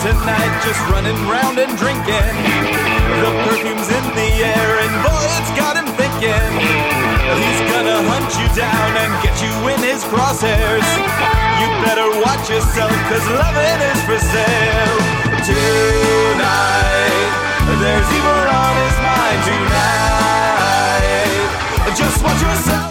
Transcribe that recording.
tonight, just running round and drinking. The perfume's in the air and boy, it's got him thinking. He's gonna hunt you down and get you in his crosshairs. You better watch yourself, cause loving is for sale. Tonight, there's evil on his mind tonight. Just watch yourself.